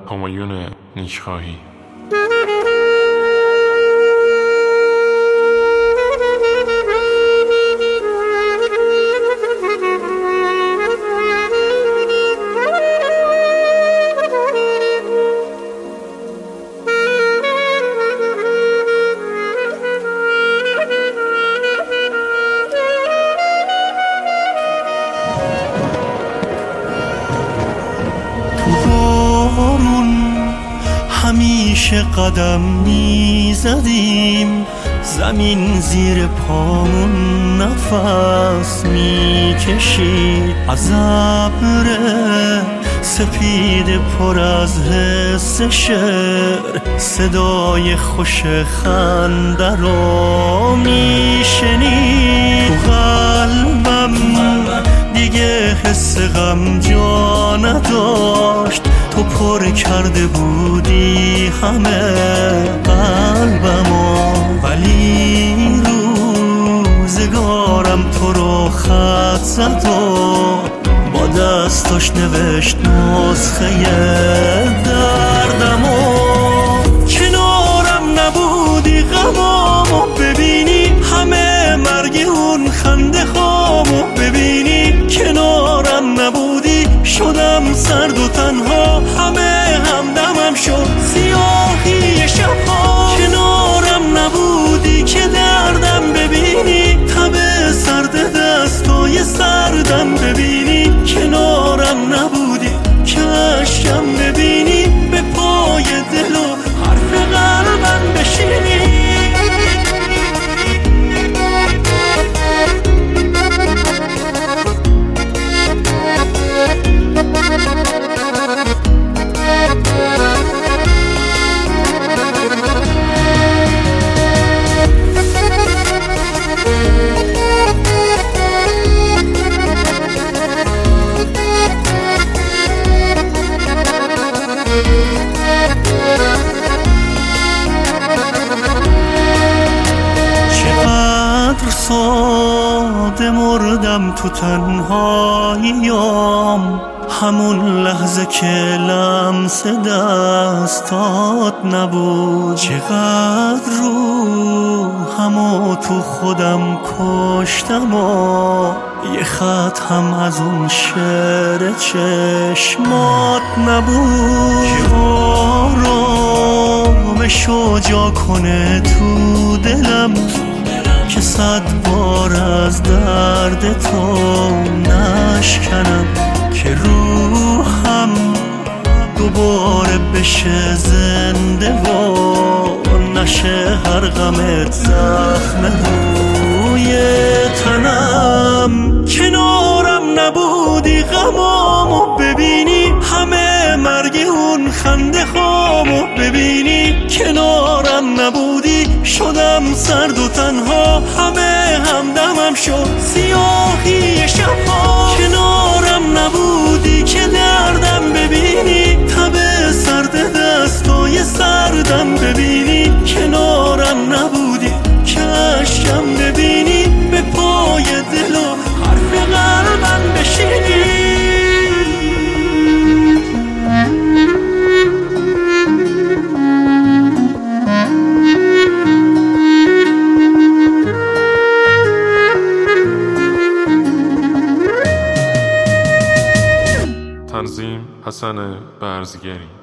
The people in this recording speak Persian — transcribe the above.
همایون نیکخواهی. همیشه قدم میزدیم، زمین زیر پامون نفس میکشید، از ابر سپید پر از حس شعر صدای خوش خنده رو میشنید. تو قلبم دیگه حس غم جا نداشت، تو پر کرده بودی همه قلبمو، ولی روزگارم تو رو خط زد و با دستاش نوشت نسخه دردمو. کنارم نبودی غمامو ببینی، همه مرگ اون خنده خامو ببینی. کنارم نبودی شدم سرد و تنها، همه همدمم شد سیاهی شبها. کنارم نبودی که دردم ببینی، تب سرد دستای سردم ببینی. کنارم نبودی که اشکم ببینی، به پای دل و حرف قلبم بشینی. ساده مردم تو تنهاییام، همون لحظه که لمس دستات نبود. چقدر روحمو تو خودم کشتم و یه خط هم از اون شعر چشمات نبود که آرامشو جا کنه تو دلم، که 100 بار از درد تو نشکنم، که روحم دوباره بشه زنده و نشه هر غمت زخم روی تنم. کنارم نبودی غمامو ببینی، همه مرگ اون خنده خامو ببینی. کنارم نبودی شدم سرد و تنها، همه همدمم شد سیاهی شبها. کنارم نبودی که دردم ببینی، تب سرد دستای سردم ببینی. کنارم نبودی که اشکم ببینی، به پای دل و حرف قلبم بشینی. تنظیم حسن برزگری.